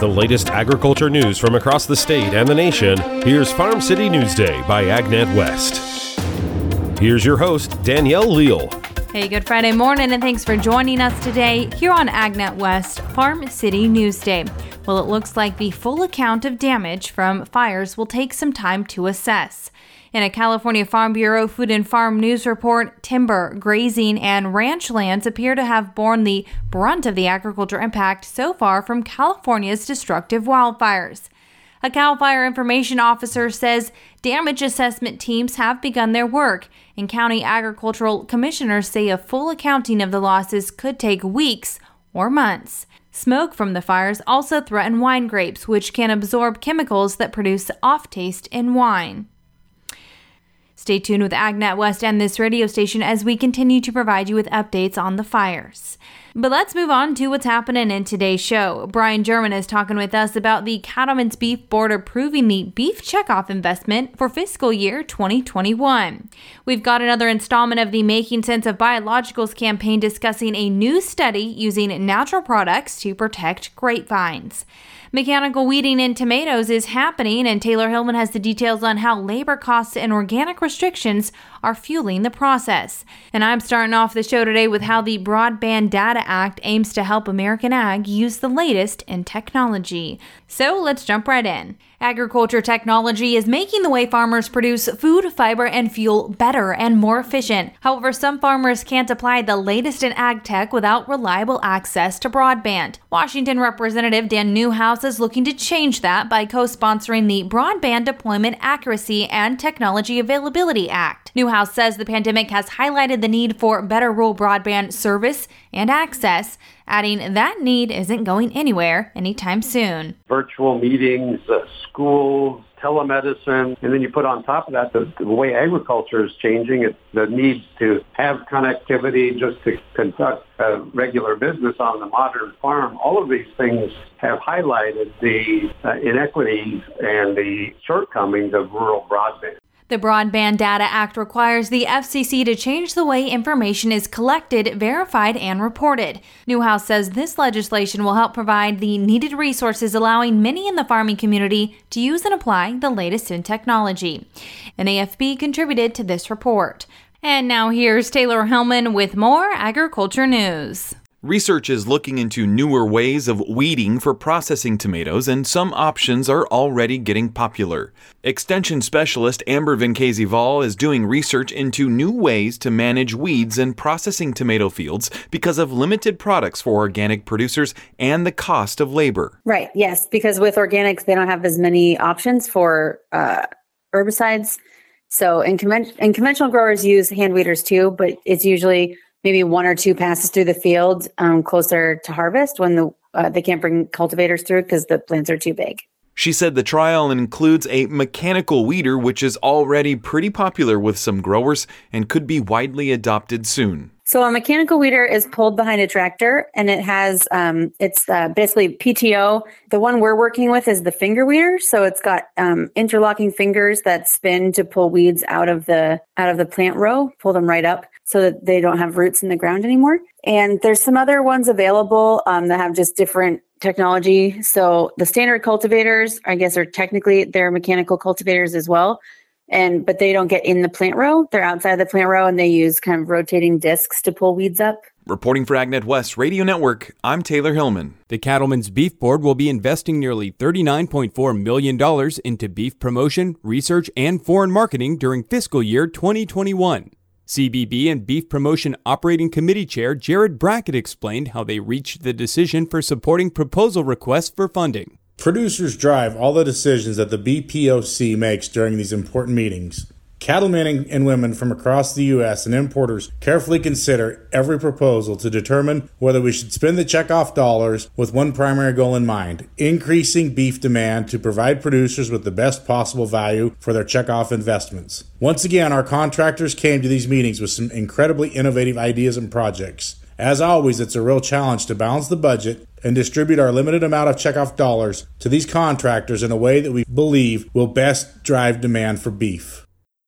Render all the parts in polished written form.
the latest agriculture news from across the state and the nation, here's Farm City Newsday by AgNet West. Here's your host, Danielle Leal. Hey, good Friday morning, and thanks for joining us today here on AgNet West Farm City Newsday. Well, it looks like the full account of damage from fires will take some time to assess. In a California Farm Bureau Food and Farm News report, timber, grazing, and ranch lands appear to have borne the brunt of the agriculture impact so far from California's destructive wildfires. A CAL FIRE information officer says damage assessment teams have begun their work, and county agricultural commissioners say a full accounting of the losses could take weeks or months. Smoke from the fires also threaten wine grapes, which can absorb chemicals that produce off-taste in wine. Stay tuned with AgNet West and this radio station as we continue to provide you with updates on the fires. But let's move on to what's happening in today's show. Brian German is talking with us about the Cattlemen's Beef Board approving the beef checkoff investment for fiscal year 2021. We've got another installment of the Making Sense of Biologicals campaign discussing a new study using natural products to protect grapevines. Mechanical weeding in tomatoes is happening, and Taylor Hillman has the details on how labor costs and organic restrictions are fueling the process. And I'm starting off the show today with how the Broadband Data Act aims to help American ag use the latest in technology. So let's jump right in. Agriculture technology is making the way farmers produce food, fiber, and fuel better and more efficient. However, some farmers can't apply the latest in ag tech without reliable access to broadband. Washington Representative Dan Newhouse is looking to change that by co-sponsoring the Broadband Deployment Accuracy and Technology Availability Act. Newhouse says the pandemic has highlighted the need for better rural broadband service and access, adding that need isn't going anywhere anytime soon. Virtual meetings, schools, telemedicine, and then you put on top of that the way agriculture is changing, the need to have connectivity just to conduct regular business on the modern farm. All of these things have highlighted the inequities and the shortcomings of rural broadband. The Broadband Data Act requires the FCC to change the way information is collected, verified, and reported. Newhouse says this legislation will help provide the needed resources, allowing many in the farming community to use and apply the latest in technology. An AFB contributed to this report. And now here's Taylor Hillman with more agriculture news. Research is looking into newer ways of weeding for processing tomatoes, and some options are already getting popular. Extension specialist Amber Vinkesi-Val is doing research into new ways to manage weeds in processing tomato fields because of limited products for organic producers and the cost of labor. Right, yes, because with organics, they don't have as many options for herbicides. So and conventional growers use hand weeders too, but it's usually maybe one or two passes through the field closer to harvest when they can't bring cultivators through because the plants are too big. She said the trial includes a mechanical weeder, which is already pretty popular with some growers and could be widely adopted soon. So a mechanical weeder is pulled behind a tractor, and it has it's basically PTO. The one we're working with is the finger weeder, so it's got interlocking fingers that spin to pull weeds out of the plant row, pull them right up so that they don't have roots in the ground anymore. And there's some other ones available that have just different technology. So the standard cultivators, I guess, are technically they're mechanical cultivators as well. But they don't get in the plant row. They're outside the plant row, and they use kind of rotating discs to pull weeds up. Reporting for AgNet West Radio Network, I'm Taylor Hillman. The Cattlemen's Beef Board will be investing nearly $39.4 million into beef promotion, research, and foreign marketing during fiscal year 2021. CBB and Beef Promotion Operating Committee Chair Jared Brackett explained how they reached the decision for supporting proposal requests for funding. Producers drive all the decisions that the BPOC makes during these important meetings. Cattlemen and women from across the U.S. and importers carefully consider every proposal to determine whether we should spend the checkoff dollars with one primary goal in mind: increasing beef demand to provide producers with the best possible value for their checkoff investments. Once again, our contractors came to these meetings with some incredibly innovative ideas and projects. As always, it's a real challenge to balance the budget and distribute our limited amount of checkoff dollars to these contractors in a way that we believe will best drive demand for beef.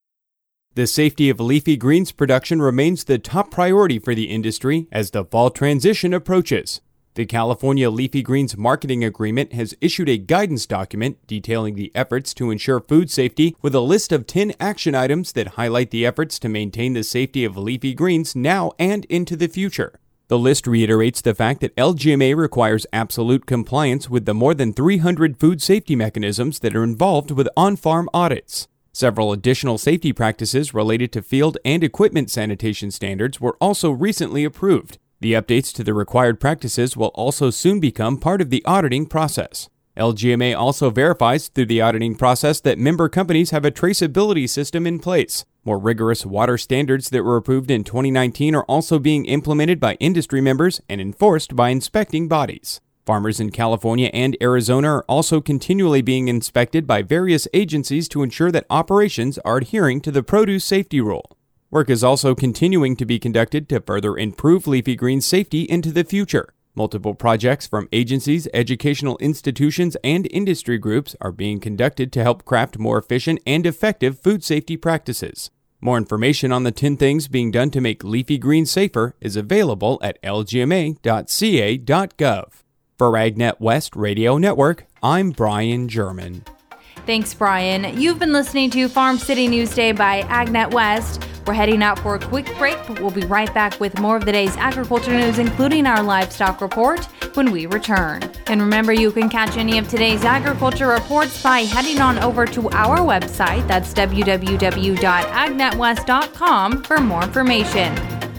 The safety of leafy greens production remains the top priority for the industry as the fall transition approaches. The California Leafy Greens Marketing Agreement has issued a guidance document detailing the efforts to ensure food safety with a list of 10 action items that highlight the efforts to maintain the safety of leafy greens now and into the future. The list reiterates the fact that LGMA requires absolute compliance with the more than 300 food safety mechanisms that are involved with on-farm audits. Several additional safety practices related to field and equipment sanitation standards were also recently approved. The updates to the required practices will also soon become part of the auditing process. LGMA also verifies through the auditing process that member companies have a traceability system in place. More rigorous water standards that were approved in 2019 are also being implemented by industry members and enforced by inspecting bodies. Farmers in California and Arizona are also continually being inspected by various agencies to ensure that operations are adhering to the produce safety rule. Work is also continuing to be conducted to further improve leafy green safety into the future. Multiple projects from agencies, educational institutions, and industry groups are being conducted to help craft more efficient and effective food safety practices. More information on the 10 things being done to make leafy greens safer is available at lgma.ca.gov. For AgNet West Radio Network, I'm Brian German. Thanks, Brian. You've been listening to Farm City Newsday by AgNet West. We're heading out for a quick break, but we'll be right back with more of the day's agriculture news, including our livestock report, when we return. And remember, you can catch any of today's agriculture reports by heading on over to our website. That's www.agnetwest.com for more information.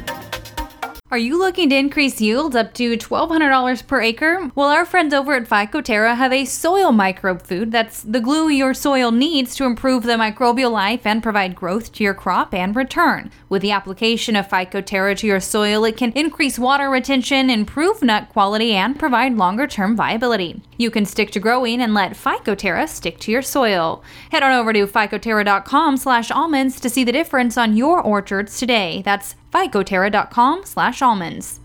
Are you looking to increase yields up to $1,200 per acre? Well, our friends over at Phycoterra have a soil microbe food that's the glue your soil needs to improve the microbial life and provide growth to your crop and return. With the application of Phycoterra to your soil, it can increase water retention, improve nut quality, and provide longer-term viability. You can stick to growing and let Phycoterra stick to your soil. Head on over to phycoterra.com/almonds to see the difference on your orchards today. That's phycoterra.com/almonds.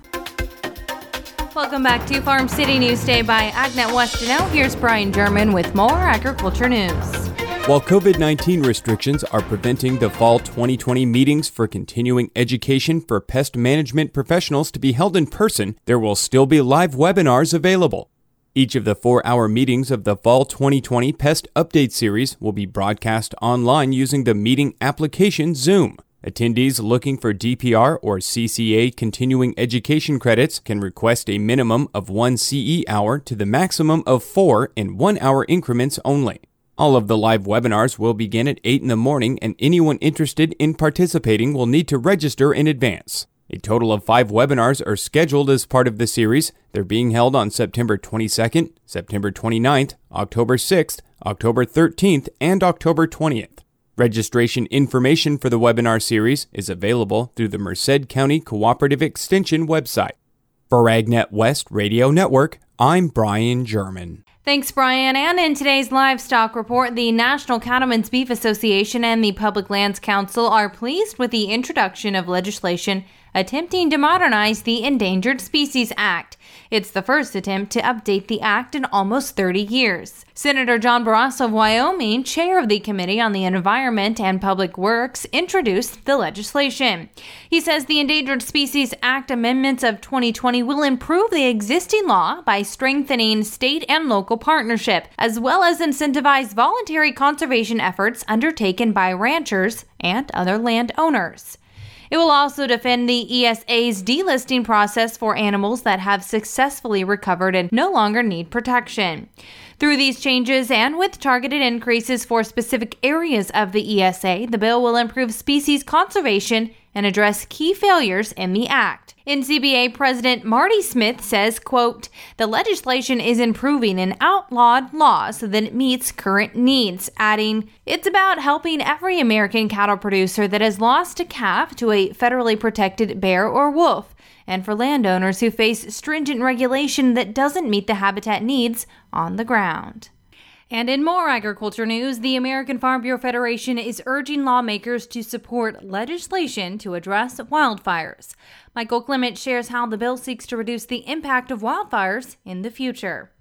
Welcome back to Farm City Newsday by AgNet West. Now here's Brian German with more agriculture news. While COVID-19 restrictions are preventing the fall 2020 meetings for continuing education for pest management professionals to be held in person, there will still be live webinars available. Each of the 4-hour meetings of the Fall 2020 Pest Update Series will be broadcast online using the meeting application Zoom. Attendees looking for DPR or CCA continuing education credits can request a minimum of 1 CE hour to the maximum of 4 in 1-hour increments only. All of the live webinars will begin at 8 in the morning, and anyone interested in participating will need to register in advance. A total of 5 webinars are scheduled as part of the series. They're being held on September 22nd, September 29th, October 6th, October 13th, and October 20th. Registration information for the webinar series is available through the Merced County Cooperative Extension website. For AgNet West Radio Network, I'm Brian German. Thanks, Brian. And in today's livestock report, the National Cattlemen's Beef Association and the Public Lands Council are pleased with the introduction of legislation attempting to modernize the Endangered Species Act. It's the first attempt to update the act in almost 30 years. Senator John Barrasso of Wyoming, chair of the Committee on the Environment and Public Works, introduced the legislation. He says the Endangered Species Act amendments of 2020 will improve the existing law by strengthening state and local partnership, as well as incentivize voluntary conservation efforts undertaken by ranchers and other landowners. It will also defend the ESA's delisting process for animals that have successfully recovered and no longer need protection. Through these changes and with targeted increases for specific areas of the ESA, the bill will improve species conservation and address key failures in the act. NCBA President Marty Smith says, quote, "The legislation is improving an outlawed law so that it meets current needs," adding, "It's about helping every American cattle producer that has lost a calf to a federally protected bear or wolf, and for landowners who face stringent regulation that doesn't meet the habitat needs on the ground." And in more agriculture news, the American Farm Bureau Federation is urging lawmakers to support legislation to address wildfires. Michael Clement shares how the bill seeks to reduce the impact of wildfires in the future.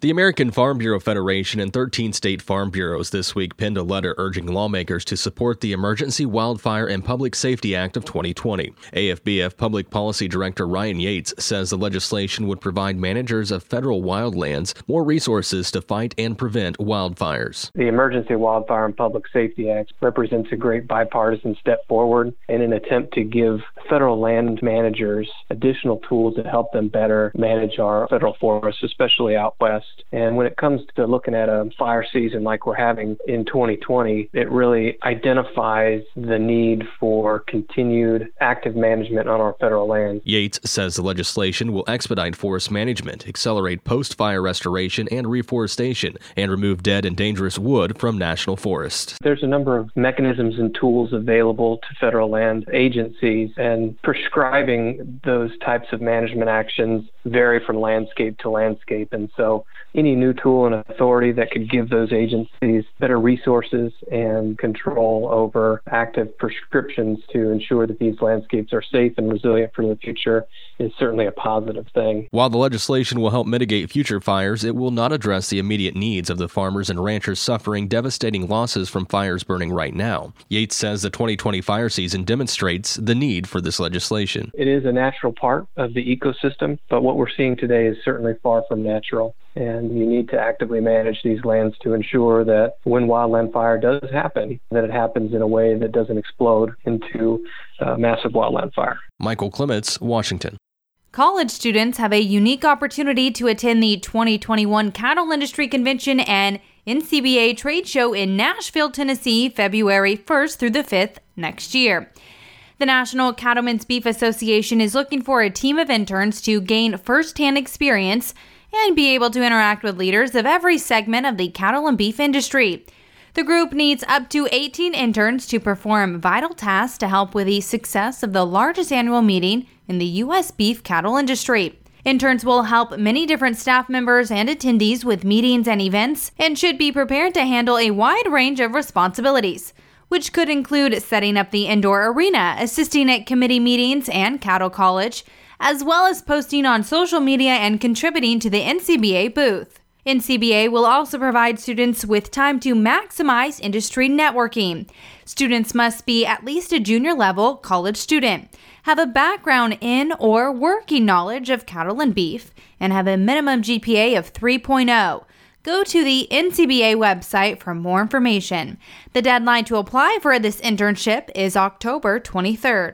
The American Farm Bureau Federation and 13 state farm bureaus this week penned a letter urging lawmakers to support the Emergency Wildfire and Public Safety Act of 2020. AFBF Public Policy Director Ryan Yates says the legislation would provide managers of federal wildlands more resources to fight and prevent wildfires. The Emergency Wildfire and Public Safety Act represents a great bipartisan step forward in an attempt to give federal land managers additional tools to help them better manage our federal forests, especially out west. And when it comes to looking at a fire season like we're having in 2020, it really identifies the need for continued active management on our federal land. Yates says the legislation will expedite forest management, accelerate post-fire restoration and reforestation, and remove dead and dangerous wood from national forests. There's a number of mechanisms and tools available to federal land agencies, and prescribing those types of management actions vary from landscape to landscape. And so any new tool and authority that could give those agencies better resources and control over active prescriptions to ensure that these landscapes are safe and resilient for the future is certainly a positive thing. While the legislation will help mitigate future fires, it will not address the immediate needs of the farmers and ranchers suffering devastating losses from fires burning right now. Yates says the 2020 fire season demonstrates the need for this legislation. It is a natural part of the ecosystem, but what we're seeing today is certainly far from natural. And you need to actively manage these lands to ensure that when wildland fire does happen, that it happens in a way that doesn't explode into massive wildland fire. Michael Clements, Washington. College students have a unique opportunity to attend the 2021 Cattle Industry Convention and NCBA Trade Show in Nashville, Tennessee, February 1st through the 5th next year. The National Cattlemen's Beef Association is looking for a team of interns to gain first-hand experience and be able to interact with leaders of every segment of the cattle and beef industry. The group needs up to 18 interns to perform vital tasks to help with the success of the largest annual meeting in the U.S. beef cattle industry. Interns will help many different staff members and attendees with meetings and events and should be prepared to handle a wide range of responsibilities, which could include setting up the indoor arena, assisting at committee meetings and cattle college, as well as posting on social media and contributing to the NCBA booth. NCBA will also provide students with time to maximize industry networking. Students must be at least a junior level college student, have a background in or working knowledge of cattle and beef, and have a minimum GPA of 3.0. Go to the NCBA website for more information. The deadline to apply for this internship is October 23rd.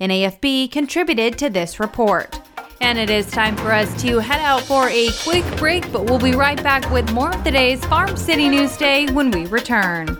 NAFB contributed to this report. And it is time for us to head out for a quick break, but we'll be right back with more of today's Farm City News Day when we return.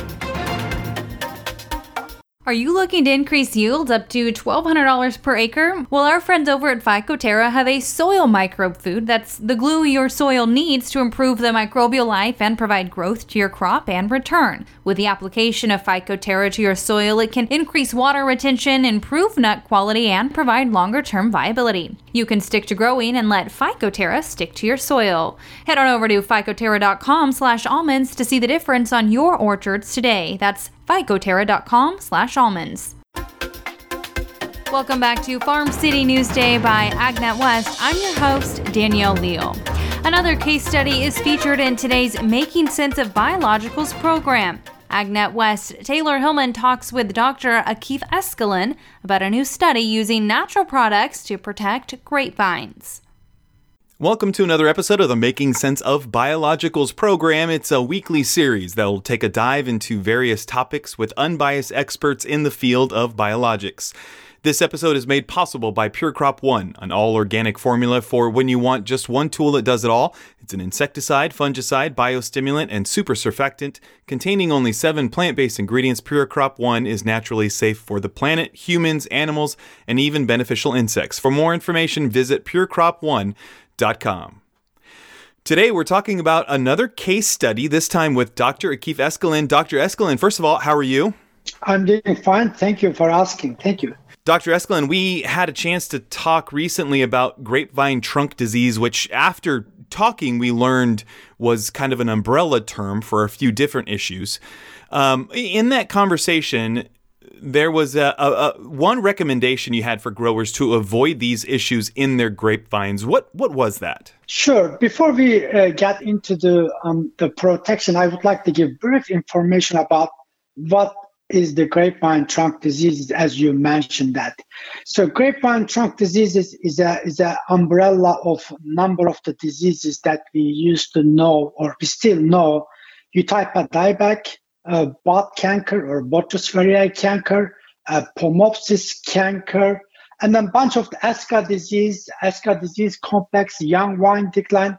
Are you looking to increase yields up to $1,200 per acre? Well, our friends over at Phycoterra have a soil microbe food that's the glue your soil needs to improve the microbial life and provide growth to your crop and return. With the application of Phycoterra to your soil, it can increase water retention, improve nut quality, and provide longer-term viability. You can stick to growing and let Phycoterra stick to your soil. Head on over to phycoterra.com/almonds to see the difference on your orchards today. That's phycoterra.com/almonds. Welcome back to Farm City News Day by AgNet West. I'm your host, Danielle Leal. Another case study is featured in today's Making Sense of Biologicals program. AgNet West Taylor Hillman talks with Dr. Akif Eskelin about a new study using natural products to protect grapevines. Welcome to another episode of the Making Sense of Biologicals program. It's a weekly series that will take a dive into various topics with unbiased experts in the field of biologics. This episode is made possible by Pure Crop One, an all-organic formula for when you want just one tool that does it all. It's an insecticide, fungicide, biostimulant, and super surfactant. Containing only 7 plant-based ingredients, Pure Crop One is naturally safe for the planet, humans, animals, and even beneficial insects. For more information, visit purecropone.com. Today, we're talking about another case study, this time with Dr. Akif Eskelin. Dr. Eskelin, first of all, how are you? I'm doing fine. Thank you for asking. Thank you. Dr. Eskelin, we had a chance to talk recently about grapevine trunk disease, which after talking we learned was kind of an umbrella term for a few different issues. In that conversation, there was one recommendation you had for growers to avoid these issues in their grapevines. What was that? Sure. Before we get into the protection, I would like to give brief information about what is the grapevine trunk disease, as you mentioned that. So grapevine trunk diseases is a umbrella of number of the diseases that we used to know, or we still know: Eutypa dieback, bud canker or Botrytis variegae canker, Pomopsis canker, and then a bunch of the Asca disease complex, young vine decline.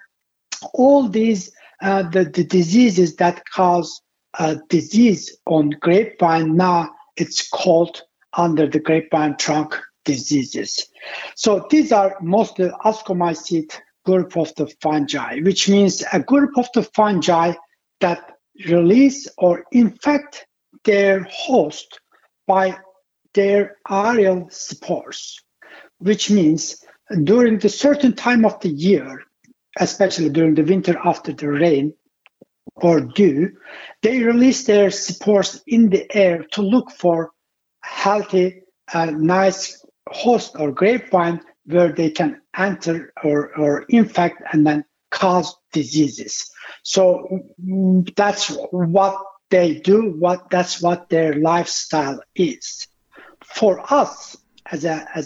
All these the diseases that cause disease on grapevine, now it's called under the grapevine trunk diseases. So these are mostly Ascomycete group of the fungi, which means a group of the fungi that release or infect their host by their aerial spores, which means during the certain time of the year, especially during the winter after the rain or dew, they release their spores in the air to look for healthy, nice host or grapevine where they can enter or infect and then cause diseases. So that's what they do. That's what their lifestyle is. For us, as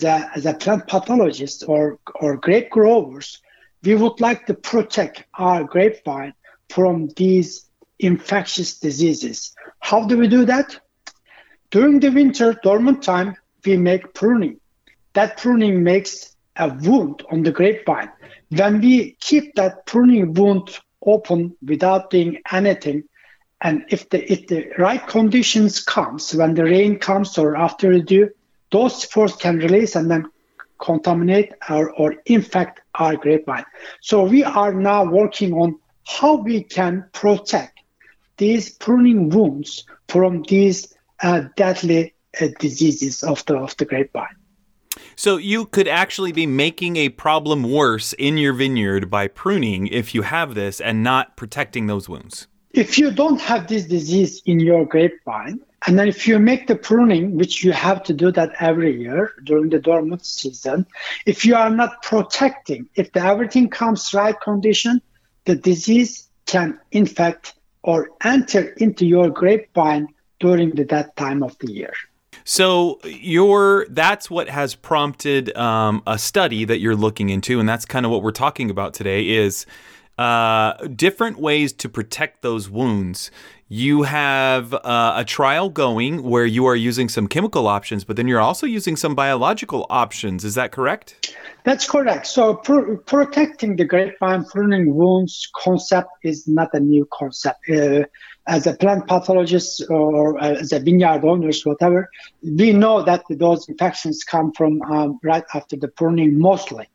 a plant pathologist or grape growers, we would like to protect our grapevine from these infectious diseases. How do we do that? During the winter dormant time, we make pruning. That pruning makes a wound on the grapevine. When we keep that pruning wound open without doing anything, and if the right conditions comes, when the rain comes or after the dew, those spores can release and then contaminate or infect our grapevine. So we are now working on how we can protect these pruning wounds from these deadly diseases of the grapevine. So you could actually be making a problem worse in your vineyard by pruning if you have this and not protecting those wounds. If you don't have this disease in your grapevine, and then if you make the pruning, which you have to do that every year during the dormant season, if you are not protecting, if everything comes right condition, the disease can infect or enter into your grapevine during that time of the year. So that's what has prompted a study that you're looking into, and that's kind of what we're talking about today, is different ways to protect those wounds. You have a trial going where you are using some chemical options, but then you're also using some biological options. Is that correct? That's correct. So protecting the grapevine pruning wounds concept is not a new concept. As a plant pathologist or as a vineyard owners, whatever, we know that those infections come from right after the pruning mostly.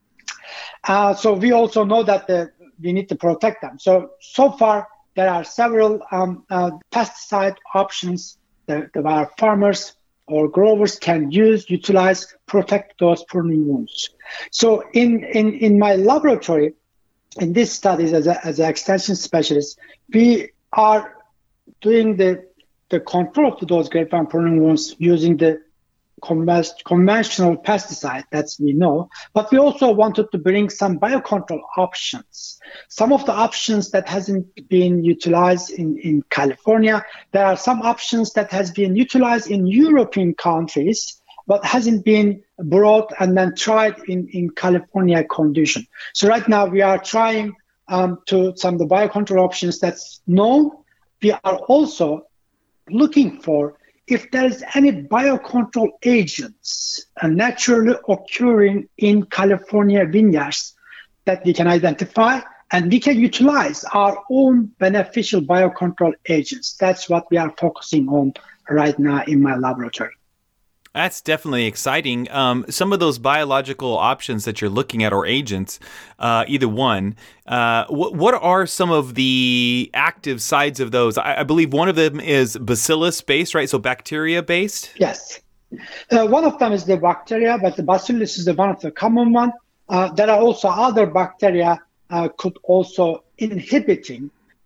So we also know that we need to protect them. So far, there are several pesticide options that our farmers or growers can utilize, protect those pruning wounds. So in my laboratory, in these studies as an extension specialist, we are doing the control of those grapevine pruning wounds using the conventional pesticide that we know, but we also wanted to bring some biocontrol options. Some of the options that hasn't been utilized in California, there are some options that has been utilized in European countries, but hasn't been brought and then tried in California condition. So right now we are trying to some of the biocontrol options that's known. We are also looking for if there is any biocontrol agents naturally occurring in California vineyards that we can identify, and we can utilize our own beneficial biocontrol agents. That's what we are focusing on right now in my laboratory. That's definitely exciting. Some of those biological options that you're looking at, or agents, either one, what are some of the active sides of those? I believe one of them is bacillus-based, right? So bacteria-based? Yes. One of them is the bacteria, but the bacillus is one of the common one. There are also other bacteria could also inhibiting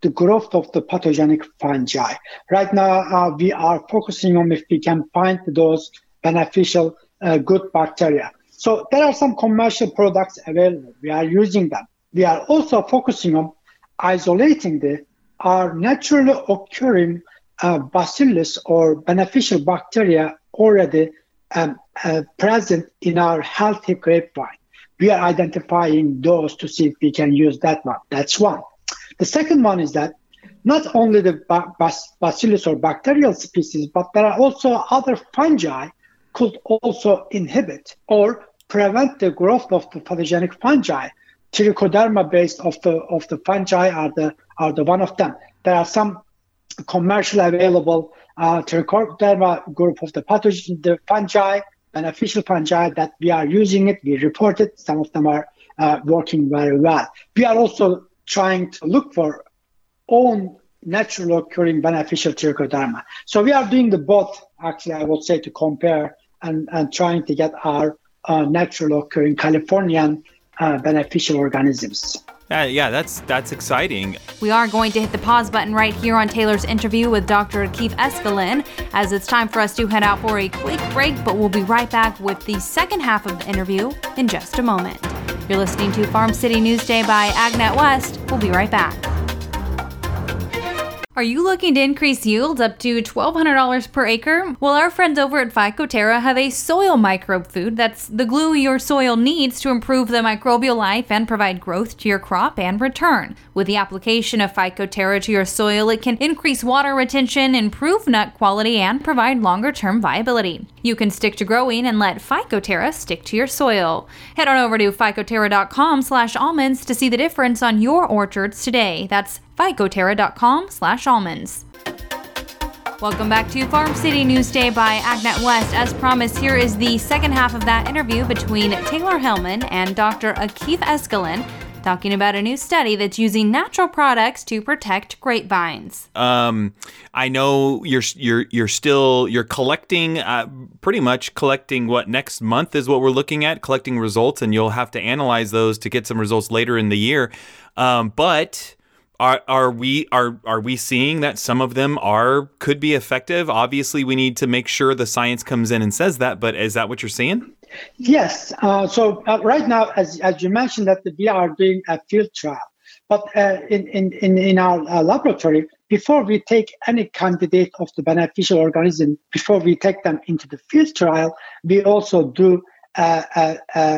the growth of the pathogenic fungi. Right now, we are focusing on if we can find those beneficial good bacteria. So there are some commercial products available. We are using them. We are also focusing on isolating our naturally occurring bacillus or beneficial bacteria already present in our healthy grapevine. We are identifying those to see if we can use that one. That's one. The second one is that not only the bacillus or bacterial species, but there are also other fungi could also inhibit or prevent the growth of the pathogenic fungi. Trichoderma based of the fungi are the one of them. There are some commercially available Trichoderma group of the fungi, beneficial fungi that we are using it. We report it. Some of them are working very well. We are also trying to look for own natural occurring beneficial Trichoderma. So we are doing the both, actually, I would say, to compare and trying to get our natural occurring Californian beneficial organisms. Yeah, that's exciting. We are going to hit the pause button right here on Taylor's interview with Dr. Akif Escalin, as it's time for us to head out for a quick break, but we'll be right back with the second half of the interview in just a moment. You're listening to Farm City Newsday by Agnet West. We'll be right back. Are you looking to increase yields up to $1,200 per acre? Well, our friends over at Phycoterra have a soil microbe food that's the glue your soil needs to improve the microbial life and provide growth to your crop and return. With the application of Phycoterra to your soil, it can increase water retention, improve nut quality, and provide longer-term viability. You can stick to growing and let Phycoterra stick to your soil. Head on over to phycoterra.com/almonds to see the difference on your orchards today. That's phycoterra.com/almonds. Welcome back to Farm City Newsday by Agnet West. As promised, here is the second half of that interview between Taylor Hellman and Dr. Akif Escalin, talking about a new study that's using natural products to protect grapevines. I know you're collecting, pretty much collecting what next month is what we're looking at, collecting results, and you'll have to analyze those to get some results later in the year. But are we seeing that some of them could be effective? Obviously, we need to make sure the science comes in and says that. But is that what you're seeing? Yes. So right now, as you mentioned, that we are doing a field trial. But in our laboratory, before we take any candidate of the beneficial organism, before we take them into the field trial, we also do a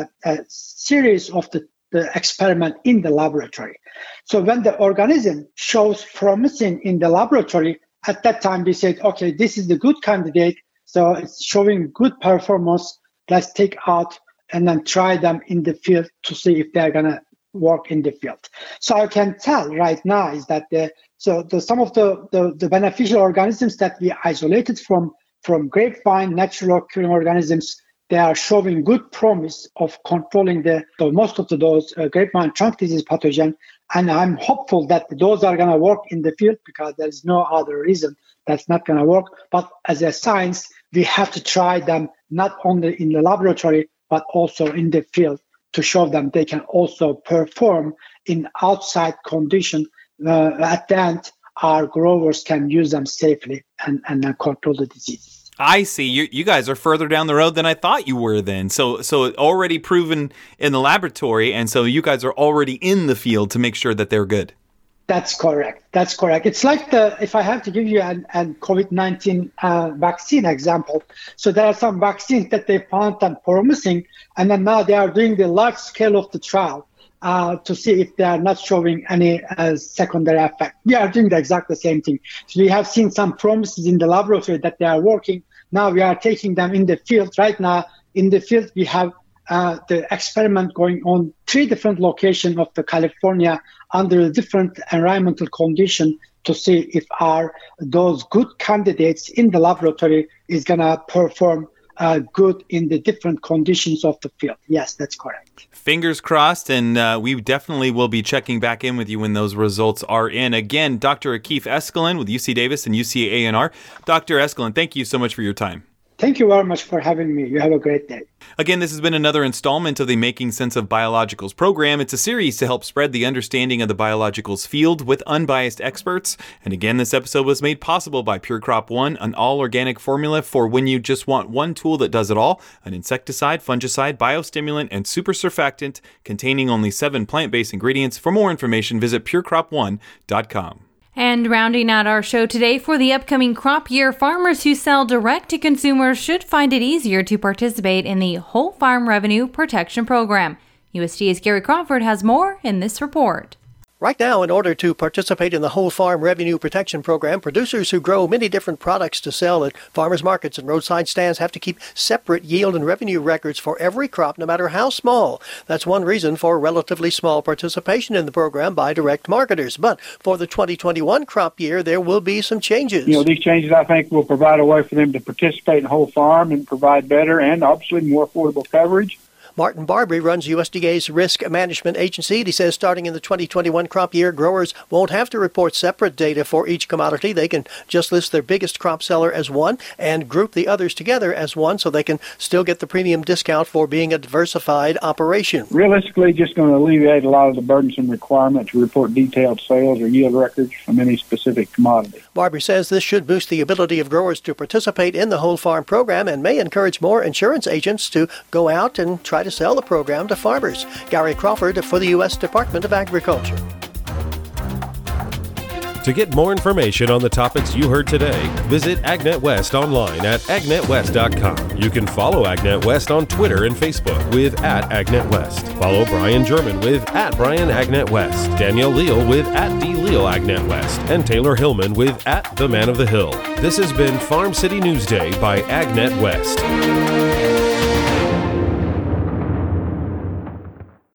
series of the experiment in the laboratory. So when the organism shows promising in the laboratory, at that time we said, okay, this is the good candidate. So it's showing good performance. Let's take out and then try them in the field to see if they're going to work in the field. So I can tell right now is that some of the beneficial organisms that we isolated from grapevine natural occurring organisms, they are showing good promise of controlling most of those grapevine trunk disease pathogen. And I'm hopeful that those are going to work in the field because there's no other reason that's not going to work. But as a science, we have to try them not only in the laboratory, but also in the field to show them they can also perform in outside condition. At the end, our growers can use them safely and control the disease. I see. You guys are further down the road than I thought you were then. So already proven in the laboratory, and so you guys are already in the field to make sure that they're good. That's correct. It's like if I have to give you an COVID-19 vaccine example. So there are some vaccines that they found them promising, and then now they are doing the large scale of the trial to see if they are not showing any secondary effect. We are doing the exact same thing. So we have seen some promises in the laboratory that they are working. Now we are taking them in the field. Right now in the field, we have the experiment going on 3 different locations of the California under different environmental conditions to see if those good candidates in the laboratory is going to perform good in the different conditions of the field. Yes, that's correct. Fingers crossed, and we definitely will be checking back in with you when those results are in. Again, Dr. Akif Escalin with UC Davis and UC A&R. Dr. Escalin, thank you so much for your time. Thank you very much for having me. You have a great day. Again, this has been another installment of the Making Sense of Biologicals program. It's a series to help spread the understanding of the biologicals field with unbiased experts. And again, this episode was made possible by Pure Crop One, an all-organic formula for when you just want one tool that does it all, an insecticide, fungicide, biostimulant, and super surfactant containing only 7 plant-based ingredients. For more information, visit purecrop1.com. And rounding out our show today, for the upcoming crop year, farmers who sell direct to consumers should find it easier to participate in the Whole Farm Revenue Protection Program. USDA's Gary Crawford has more in this report. Right now, in order to participate in the Whole Farm Revenue Protection Program, producers who grow many different products to sell at farmers markets and roadside stands have to keep separate yield and revenue records for every crop, no matter how small. That's one reason for relatively small participation in the program by direct marketers. But for the 2021 crop year, there will be some changes. These changes, I think, will provide a way for them to participate in whole farm and provide better and obviously more affordable coverage. Martin Barbary runs USDA's Risk Management Agency. He says starting in the 2021 crop year, growers won't have to report separate data for each commodity. They can just list their biggest crop seller as one and group the others together as one so they can still get the premium discount for being a diversified operation. Realistically, just going to alleviate a lot of the burdensome requirement to report detailed sales or yield records from any specific commodity. Barbary says this should boost the ability of growers to participate in the Whole Farm program and may encourage more insurance agents to go out and try to sell the program to farmers. Gary Crawford for the U.S. Department of Agriculture. To get more information on the topics you heard today, visit Agnet West online at agnetwest.com. You can follow Agnet West on Twitter and Facebook with @AgnetWest. Follow Brian German with @BrianAgnetWest, Danielle Leal with @DLealAgnetWest, and Taylor Hillman with @TheManOfTheHill. This has been Farm City Newsday by Agnet West.